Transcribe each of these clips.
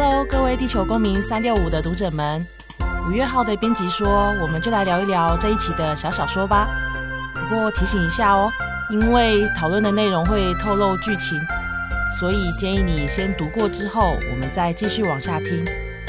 Hello， 各位地球公民365的读者们，5月号的编辑说，我们就来聊一聊这一期的小小说吧。不过提醒一下哦，因为讨论的内容会透露剧情，所以建议你先读过之后，我们再继续往下听。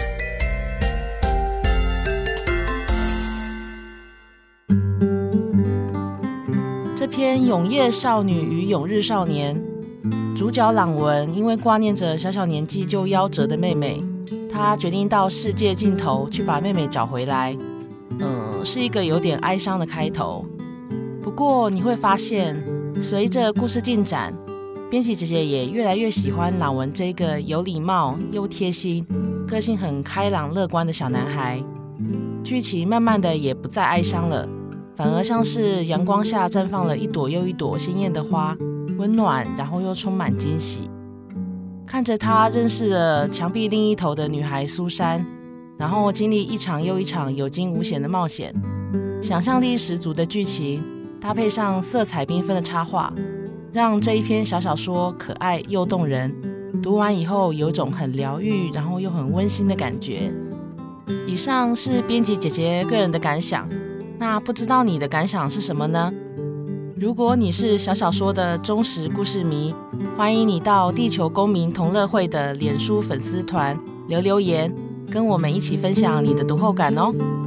这篇《永夜少女与永日少年》，主角朗文因为挂念着小小年纪就夭折的妹妹，他决定到世界尽头去把妹妹找回来。是一个有点哀伤的开头。不过你会发现，随着故事进展，编辑姐姐也越来越喜欢朗文这个有礼貌又贴心、个性很开朗乐观的小男孩。剧情慢慢的也不再哀伤了，反而像是阳光下绽放了一朵又一朵鲜艳的花，温暖然后又充满惊喜。看着他认识了墙壁另一头的女孩苏珊，然后经历一场又一场有惊无险的冒险，想象力十足的剧情搭配上色彩缤纷的插画，让这一篇小小说可爱又动人，读完以后有种很疗愈然后又很温馨的感觉。以上是编辑姐姐个人的感想，那不知道你的感想是什么呢？如果你是小小说的忠实故事迷，欢迎你到地球公民同乐会的脸书粉丝团留言，跟我们一起分享你的读后感哦。